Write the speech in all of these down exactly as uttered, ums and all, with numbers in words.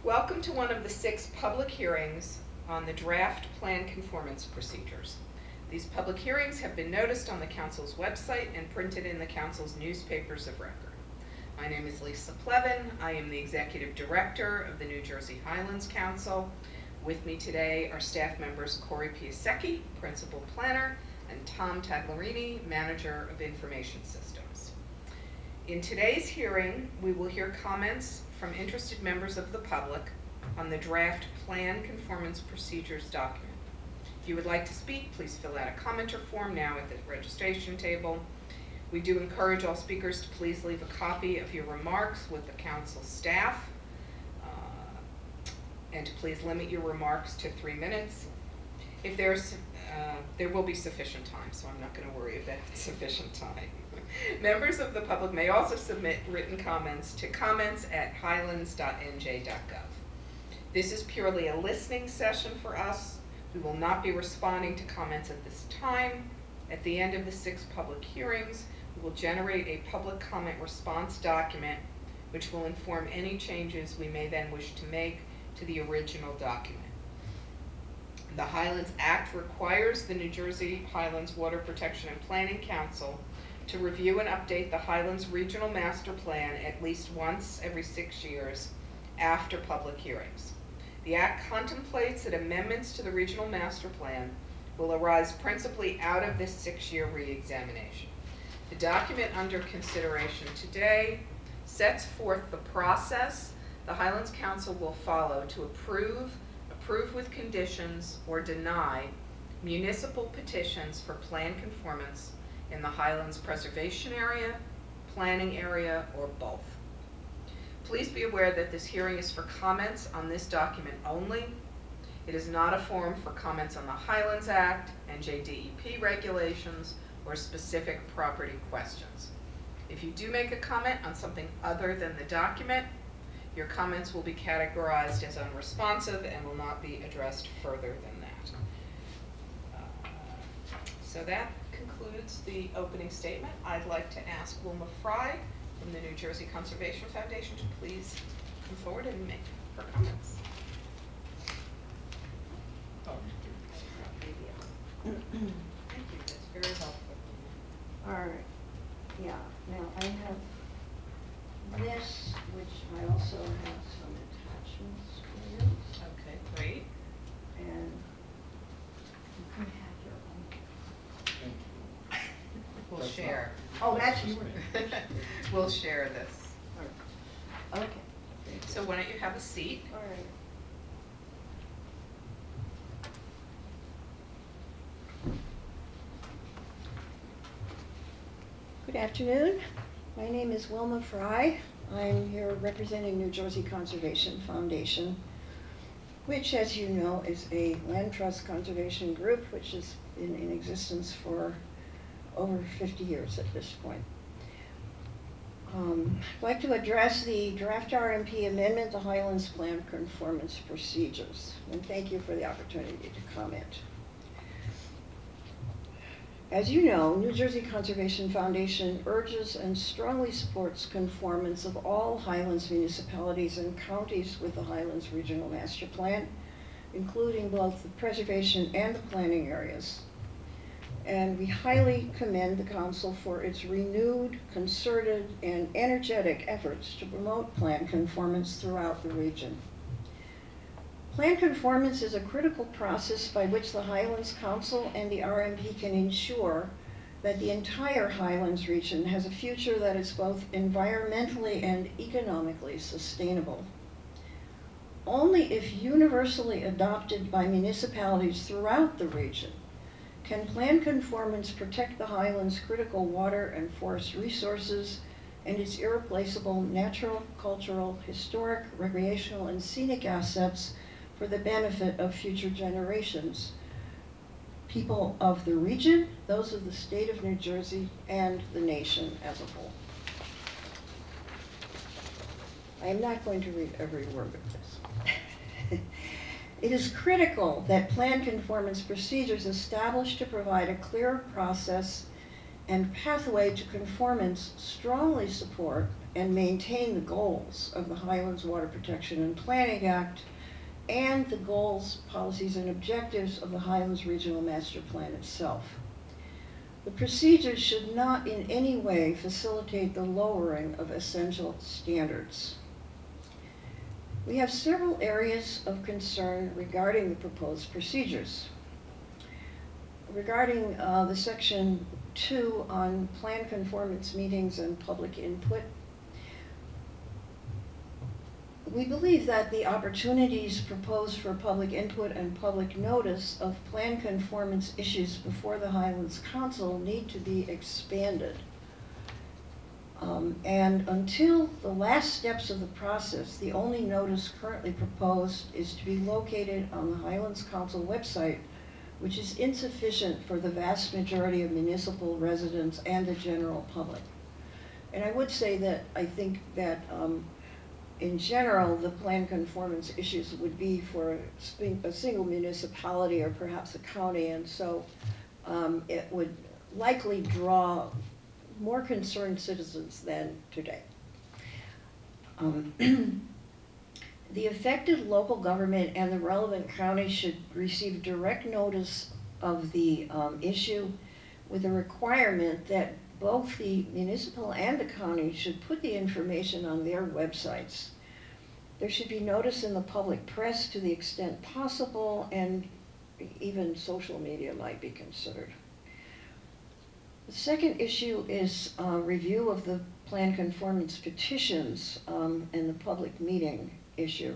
Welcome to one of the six public hearings on the draft plan conformance procedures. These public hearings have been noticed on the Council's website and printed in the Council's newspapers of record. My name is Lisa Plevin. I am the Executive Director of the New Jersey Highlands Council. With me today are staff members Corey Piasecki, Principal Planner, and Tom Taglerini, Manager of Information Systems. In today's hearing, we will hear comments from interested members of the public on the draft plan conformance procedures document. If you would like to speak, please fill out a commenter form now at the registration table. We do encourage all speakers to please leave a copy of your remarks with the council staff, uh, and to please limit your remarks to three minutes. If there's, uh, there will be sufficient time, so I'm not going to worry about sufficient time. Members of the public may also submit written comments to comments at highlands dot n j dot gov. This is purely a listening session for us. We will not be responding to comments at this time. At the end of the six public hearings, we will generate a public comment response document which will inform any changes we may then wish to make to the original document. The Highlands Act requires the New Jersey Highlands Water Protection and Planning Council to review and update the Highlands Regional Master Plan at least once every six years after public hearings. The Act contemplates that amendments to the Regional Master Plan will arise principally out of this six-year re-examination. The document under consideration today sets forth the process the Highlands Council will follow to approve, approve with conditions, or deny municipal petitions for plan conformance in the Highlands Preservation Area, Planning Area, or both. Please be aware that this hearing is for comments on this document only. It is not a forum for comments on the Highlands Act, N J D E P regulations, or specific property questions. If you do make a comment on something other than the document, your comments will be categorized as unresponsive and will not be addressed further than that. Uh, so that concludes the opening statement. I'd like to ask Wilma Fry from the New Jersey Conservation Foundation to please come forward and make her comments. Thank you, that's very helpful. All right, yeah, now I have this, which I also have some attachments for you, Okay, great. and you can have your own. We'll That's share. Oh, that's yours. We'll share this. Okay. So why don't you have a seat? All right. Good afternoon. My name is Wilma Fry. I'm here representing New Jersey Conservation Foundation, which, as you know, is a land trust conservation group which has been in existence for over fifty years at this point. Um, I'd like to address the draft R M P amendment, the Highlands Plan Conformance Procedures, and thank you for the opportunity to comment. As you know, New Jersey Conservation Foundation urges and strongly supports conformance of all Highlands municipalities and counties with the Highlands Regional Master Plan, including both the preservation and the planning areas. And we highly commend the Council for its renewed, concerted, and energetic efforts to promote plan conformance throughout the region. Plan conformance is a critical process by which the Highlands Council and the R M P can ensure that the entire Highlands region has a future that is both environmentally and economically sustainable. Only if universally adopted by municipalities throughout the region can plan conformance protect the Highlands' critical water and forest resources and its irreplaceable natural, cultural, historic, recreational, and scenic assets for the benefit of future generations, people of the region, those of the state of New Jersey, and the nation as a whole. I am not going to read every word of this. It is critical that plan conformance procedures established to provide a clear process and Pathway to Conformance strongly support and maintain the goals of the Highlands Water Protection and Planning Act and the goals, policies, and objectives of the Highlands Regional Master Plan itself. The procedures should not in any way facilitate the lowering of essential standards. We have several areas of concern regarding the proposed procedures. Regarding uh, the section two on plan conformance meetings and public input, we believe that the opportunities proposed for public input and public notice of plan conformance issues before the Highlands Council need to be expanded. Um, and until the last steps of the process, the only notice currently proposed is to be located on the Highlands Council website, which is insufficient for the vast majority of municipal residents and the general public. And I would say that I think that um, in general, the plan conformance issues would be for a single municipality or perhaps a county, and so um, it would likely draw more concerned citizens than today. Um, the affected local government and the relevant county should receive direct notice of the um, issue with a requirement that both the municipal and the county should put the information on their websites. There should be notice in the public press to the extent possible, and even social media might be considered. The second issue is uh, review of the plan conformance petitions um, and the public meeting issue.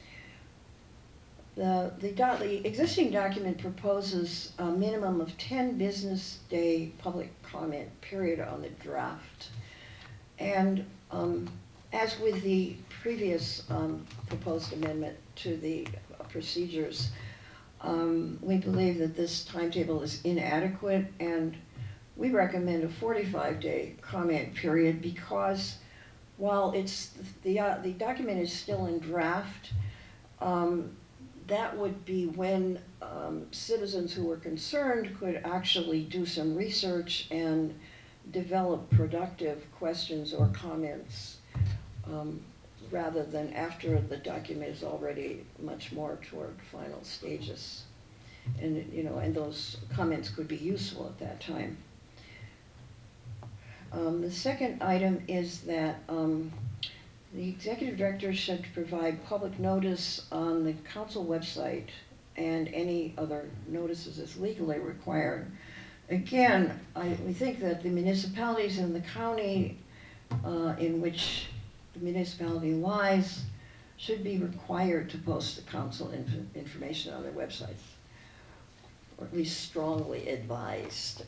The, the, do the existing document proposes a minimum of ten business day public comment period on the draft. And um, as with the previous um, proposed amendment to the uh, procedures, um, we believe that this timetable is inadequate, and we recommend a forty-five day comment period because while it's the, uh, the document is still in draft, um, that would be when um, citizens who were concerned could actually do some research and develop productive questions or comments, um, rather than after the document is already much more toward final stages. And, you know, and those comments could be useful at that time. Um, the second item is that um, the executive director should provide public notice on the council website and any other notices as legally required. Again, I, we think that the municipalities in the county uh, in which the municipality lies should be required to post the council inf information on their websites, or at least strongly advised.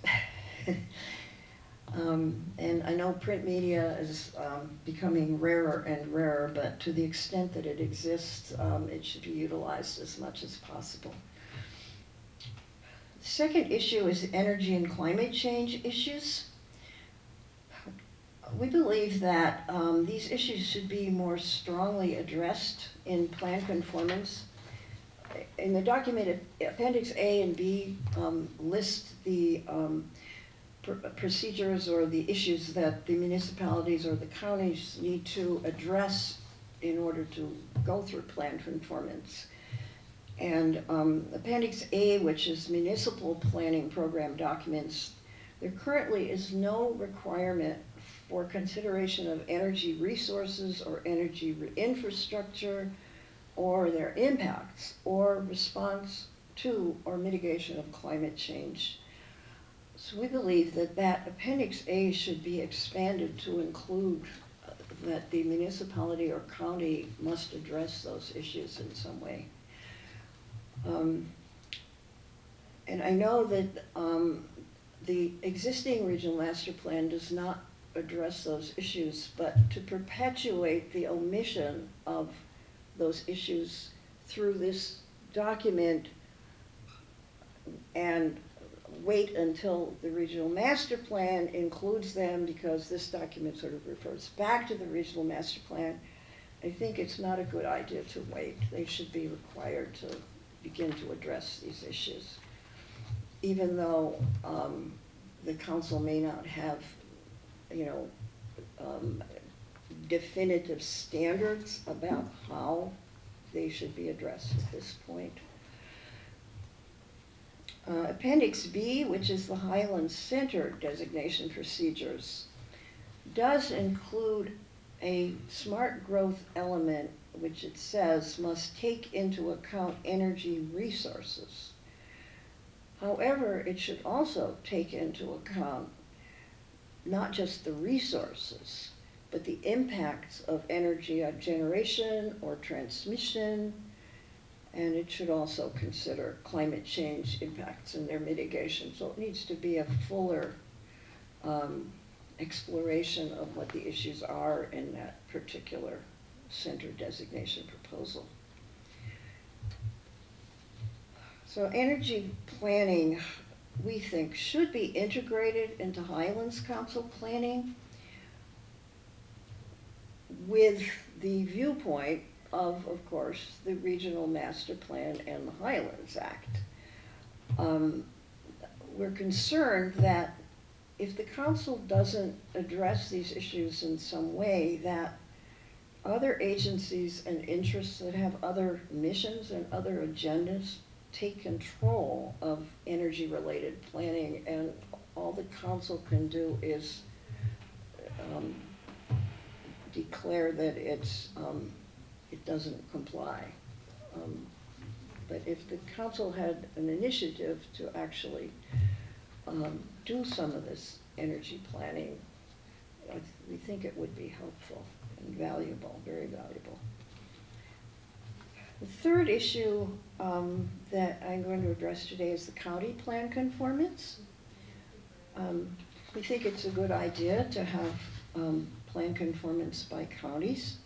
Um, and I know print media is um, becoming rarer and rarer, but to the extent that it exists, um, it should be utilized as much as possible. The second issue is energy and climate change issues. We believe that um, these issues should be more strongly addressed in plan conformance. In the document, Appendix A and B um, list the um, procedures or the issues that the municipalities or the counties need to address in order to go through plan conformance. And um, Appendix A, which is municipal planning program documents, there currently is no requirement for consideration of energy resources or energy re infrastructure or their impacts or response to or mitigation of climate change. So we believe that that Appendix A should be expanded to include uh, that the municipality or county must address those issues in some way. Um, and I know that um, the existing regional master plan does not address those issues, but to perpetuate the omission of those issues through this document and wait until the regional master plan includes them, because this document sort of refers back to the regional master plan, I think it's not a good idea to wait. They should be required to begin to address these issues, even though um, the council may not have, you know, um, definitive standards about how they should be addressed at this point. Uh, Appendix B, which is the Highlands Center designation procedures, does include a smart growth element, which it says must take into account energy resources. However, it should also take into account not just the resources, but the impacts of energy generation or transmission, and it should also consider climate change impacts and their mitigation. So it needs to be a fuller um, exploration of what the issues are in that particular center designation proposal. So energy planning, we think, should be integrated into Highlands Council planning with the viewpoint of, of course, the Regional Master Plan and the Highlands Act. Um, we're concerned that if the council doesn't address these issues in some way, that other agencies and interests that have other missions and other agendas take control of energy-related planning, and all the council can do is um, declare that it's um, it doesn't comply. Um, but if the council had an initiative to actually um, do some of this energy planning, I th we think it would be helpful and valuable, very valuable. The third issue um, that I'm going to address today is the county plan conformance. Um, we think it's a good idea to have um, plan conformance by counties.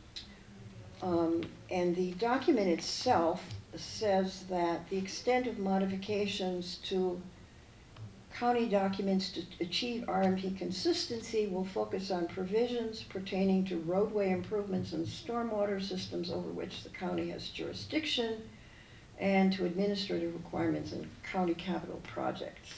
Um, and the document itself says that the extent of modifications to county documents to achieve R M P consistency will focus on provisions pertaining to roadway improvements and stormwater systems over which the county has jurisdiction, and to administrative requirements in county capital projects.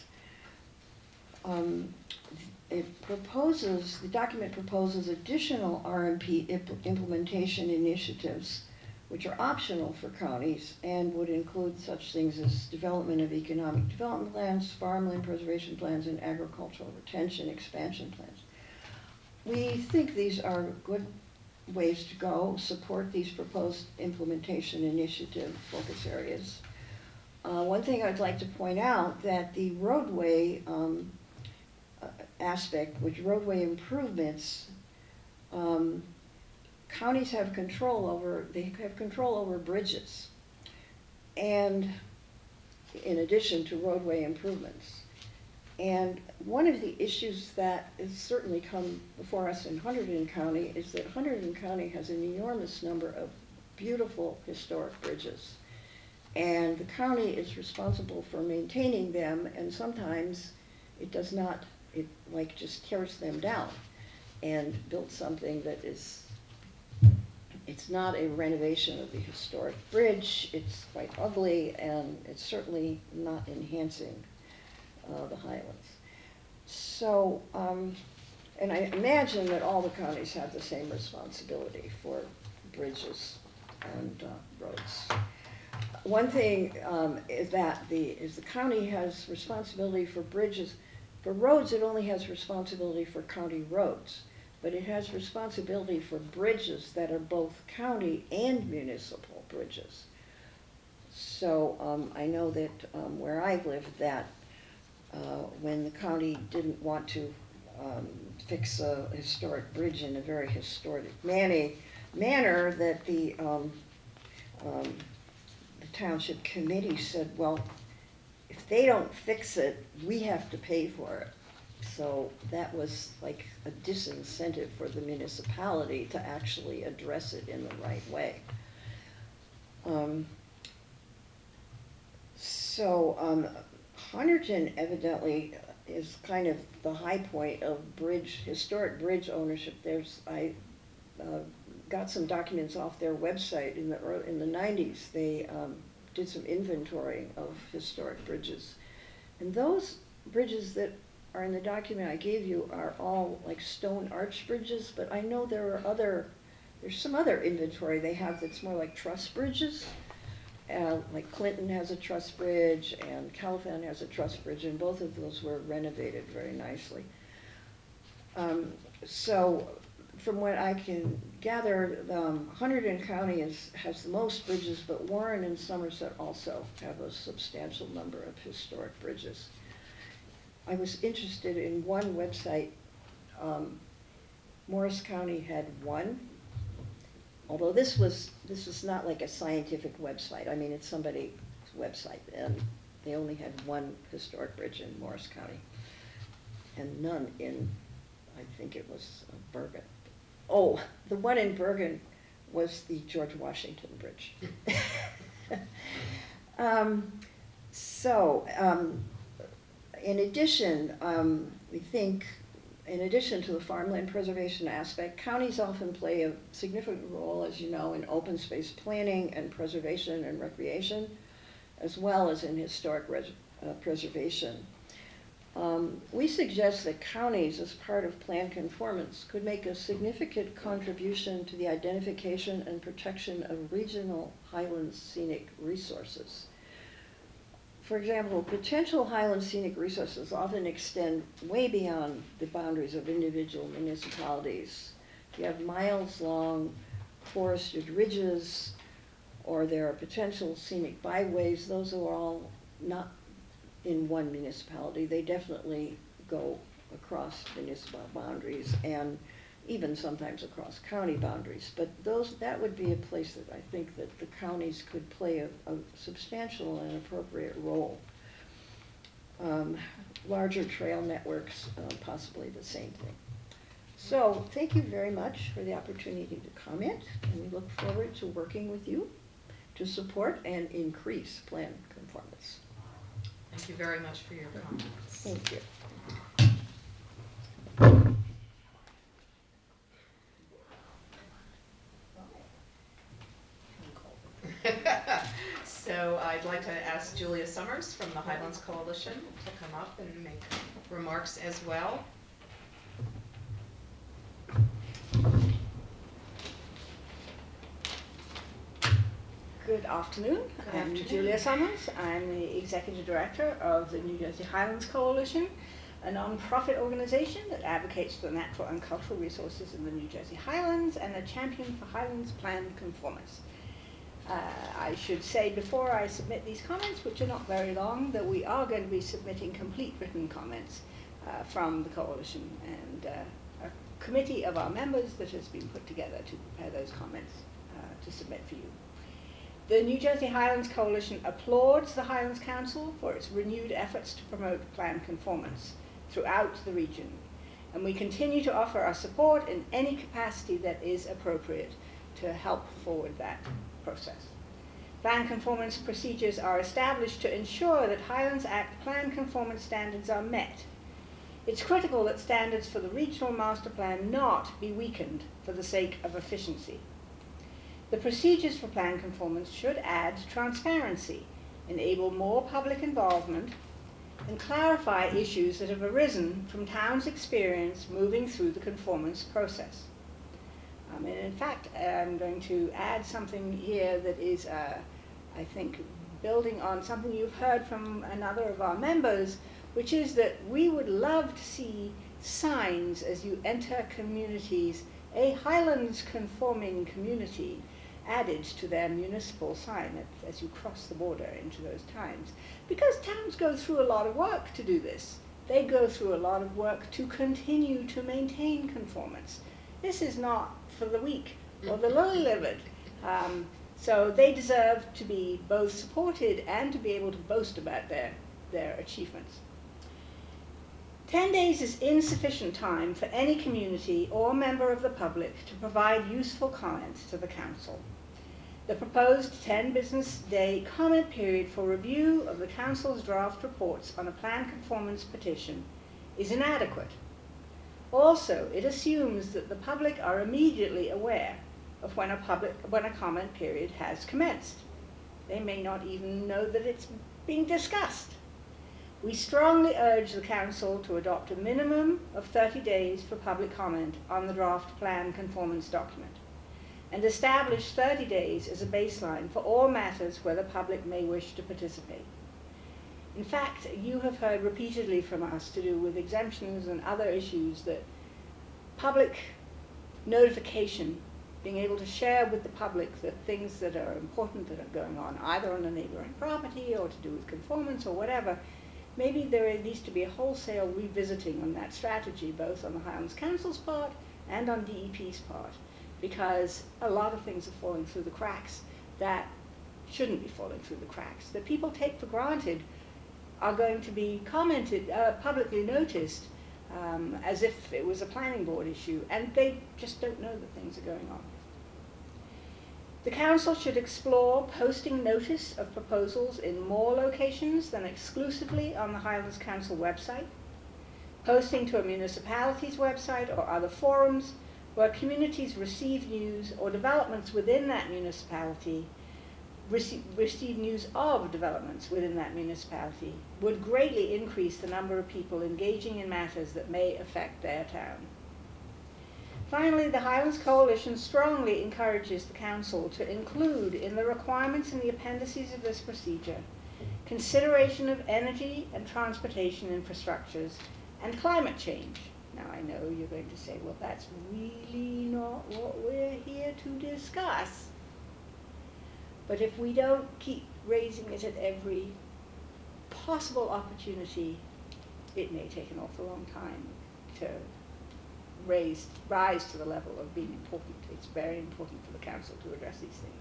Um, it proposes, the document proposes additional R M P imp implementation initiatives which are optional for counties and would include such things as development of economic development plans, farmland preservation plans, and agricultural retention expansion plans. We think these are good ways to go, support these proposed implementation initiative focus areas. Uh, one thing I'd like to point out that the roadway um, uh, aspect, which roadway improvements, um, counties have control over, they have control over bridges, and in addition to roadway improvements. And one of the issues that has certainly come before us in Hunterdon County is that Hunterdon County has an enormous number of beautiful historic bridges. And the county is responsible for maintaining them, and sometimes it does not, it like just tears them down and builds something that is, it's not a renovation of the historic bridge, it's quite ugly, and it's certainly not enhancing uh, the Highlands. So, um, and I imagine that all the counties have the same responsibility for bridges and uh, roads. One thing um, is that the, is the county has responsibility for bridges. For roads, it only has responsibility for county roads, but it has responsibility for bridges that are both county and municipal bridges. So um, I know that um, where I lived, that uh, when the county didn't want to um, fix a historic bridge in a very historic manner, manner that the, um, um, the township committee said, well, if they don't fix it, we have to pay for it. So that was like a disincentive for the municipality to actually address it in the right way. Um, so um, Hunterdon evidently is kind of the high point of bridge, historic bridge ownership. There's, I uh, got some documents off their website in the early, in the nineties. They um, did some inventory of historic bridges. And those bridges that are in the document I gave you are all like stone arch bridges, but I know there are other, there's some other inventory they have that's more like truss bridges. Uh, like Clinton has a truss bridge and Calfan has a truss bridge, and both of those were renovated very nicely. Um, so from what I can gather, um, Hunterdon County is, has the most bridges, but Warren and Somerset also have a substantial number of historic bridges. I was interested in one website. Um, Morris County had one, although this was this was not like a scientific website. I mean, it's somebody's website, and they only had one historic bridge in Morris County, and none in, I think it was uh, Bergen. Oh, the one in Bergen was the George Washington Bridge. um, so, um, in addition, um, we think, in addition to the farmland preservation aspect, counties often play a significant role, as you know, in open space planning and preservation and recreation, as well as in historic res uh, preservation. Um, we suggest that counties, as part of plan conformance, could make a significant contribution to the identification and protection of regional highland scenic resources. For example, potential highland scenic resources often extend way beyond the boundaries of individual municipalities. You have miles-long forested ridges, or there are potential scenic byways. Those are all not in one municipality. They definitely go across municipal boundaries and even sometimes across county boundaries. But those, that would be a place that I think that the counties could play a, a substantial and appropriate role. Um, larger trail networks, uh, possibly the same thing. So thank you very much for the opportunity to comment, and we look forward to working with you to support and increase plan conformance. Thank you very much for your comments. Thank you. So I'd like to ask Julia Summers from the Highlands Coalition to come up and make remarks as well. Good afternoon. Good I'm afternoon. Julia Summers. I'm the Executive Director of the New Jersey Highlands Coalition, a non-profit organization that advocates for natural and cultural resources in the New Jersey Highlands and a champion for Highlands Plan Conformance. Uh, I should say before I submit these comments, which are not very long, that we are going to be submitting complete written comments uh, from the coalition, and uh, a committee of our members that has been put together to prepare those comments uh, to submit for you. The New Jersey Highlands Coalition applauds the Highlands Council for its renewed efforts to promote plan conformance throughout the region, and we continue to offer our support in any capacity that is appropriate to help forward that process. Plan conformance procedures are established to ensure that Highlands Act plan conformance standards are met. It's critical that standards for the regional master plan not be weakened for the sake of efficiency. The procedures for plan conformance should add transparency, enable more public involvement, and clarify issues that have arisen from towns' experience moving through the conformance process. Um, and in fact, I'm going to add something here that is, uh, I think, building on something you've heard from another of our members, which is that we would love to see signs as you enter communities, a Highlands conforming community added to their municipal sign as you cross the border into those towns. Because towns go through a lot of work to do this. They go through a lot of work to continue to maintain conformance. This is not for the weak or the lowly-livered. Um, so they deserve to be both supported and to be able to boast about their, their achievements. Ten days is insufficient time for any community or member of the public to provide useful comments to the Council. The proposed ten business day comment period for review of the Council's draft reports on a plan conformance petition is inadequate. Also, it assumes that the public are immediately aware of when a, public, when a comment period has commenced. They may not even know that it's being discussed. We strongly urge the Council to adopt a minimum of thirty days for public comment on the draft plan conformance document, and establish thirty days as a baseline for all matters where the public may wish to participate. In fact, you have heard repeatedly from us to do with exemptions and other issues that public notification, being able to share with the public the things that are important that are going on, either on a neighboring property or to do with conformance or whatever, maybe there needs to be a wholesale revisiting on that strategy, both on the Highlands Council's part and on D E P's part, because a lot of things are falling through the cracks that shouldn't be falling through the cracks, that people take for granted are going to be commented, uh, publicly noticed, um, as if it was a planning board issue, and they just don't know that things are going on. The Council should explore posting notice of proposals in more locations than exclusively on the Highlands Council website, posting to a municipality's website or other forums where communities receive news or developments within that municipality, receive, receive news of developments within that municipality, would greatly increase the number of people engaging in matters that may affect their town. Finally, the Highlands Coalition strongly encourages the Council to include in the requirements in the appendices of this procedure consideration of energy and transportation infrastructures and climate change. Now, I know you're going to say, well, that's really not what we're here to discuss. But if we don't keep raising it at every possible opportunity, it may take an awful long time to raise, rise to the level of being important. It's very important for the Council to address these things.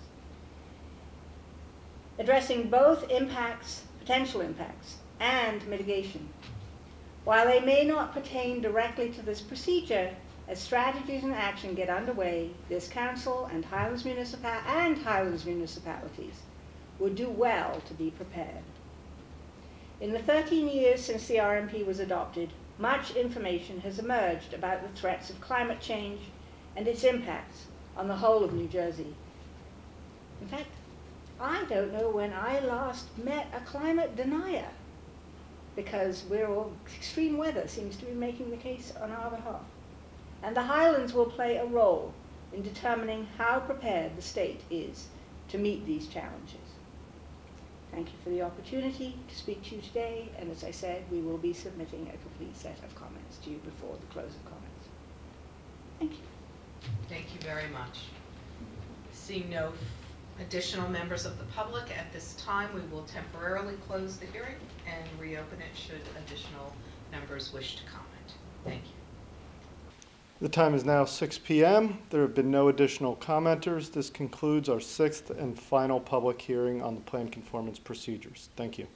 Addressing both impacts, potential impacts, and mitigation. While they may not pertain directly to this procedure, as strategies and action get underway, this Council and Highlands, Municipal and Highlands municipalities would do well to be prepared. In the thirteen years since the R M P was adopted, much information has emerged about the threats of climate change and its impacts on the whole of New Jersey. In fact, I don't know when I last met a climate denier, because we're all, extreme weather seems to be making the case on our behalf. And the Highlands will play a role in determining how prepared the state is to meet these challenges. Thank you for the opportunity to speak to you today, and as I said, we will be submitting a complete set of comments to you before the close of comments. Thank you. Thank you very much. Seeing no additional members of the public at this time, we will temporarily close the hearing and reopen it should additional members wish to comment. Thank you. The time is now six p m There have been no additional commenters. This concludes our sixth and final public hearing on the plan conformance procedures. Thank you.